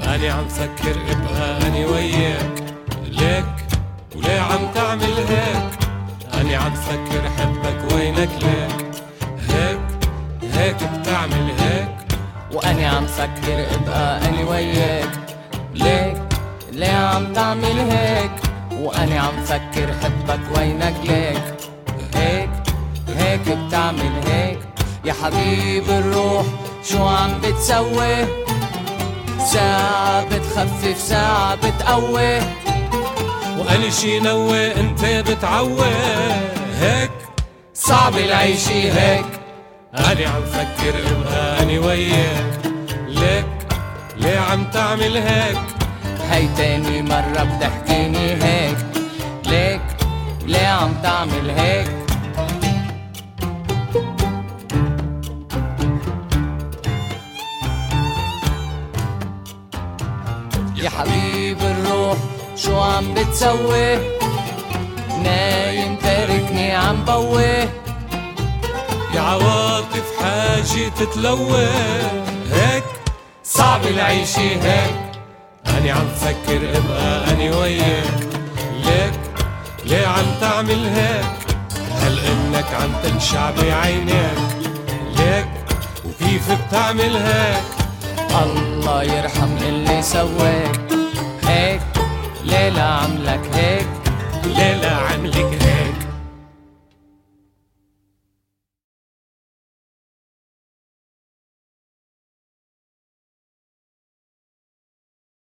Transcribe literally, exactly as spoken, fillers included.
أنا عم فكر ابقى أنا وياك، ليك وليه عم تعمل هيك؟ أنا عم فكر حبك وينك ليك؟ هيك هيك بتعمل هيك؟ وأنا عم فكر ابقى أنا وياك، ليك ليه عم تعمل هيك؟ وأنا عم فكر حبك وينك ليك؟ هيك هيك بتعمل هيك؟ يا حبيب الروح شو عم بتسوي؟ ساعة بتخفف ساعة بتقوي، وأنا شي نوي انت بتعوي، هيك صعب العيشي هيك. أنا عم فكر ابقى أنا وياك، ليك ليه عم تعمل هيك؟ هي تاني مرة بتحكيني هيك، ليك ليه عم تعمل هيك؟ يا حبيب الروح شو عم بتسوي؟ نايم تاركني عم بوي، يا عواطف حاجة تتلوى، هيك صعب العيشي هيك. أنا عم فكر ابقى أنا وياك، ليك ليه عم تعمل هيك؟ هل إنك عم تنشع بعينيك؟ ليك وكيف بتعمل هيك؟ الله يرحم اللي سواك، هيك ليلة عملك هيك، ليلة عملك هيك.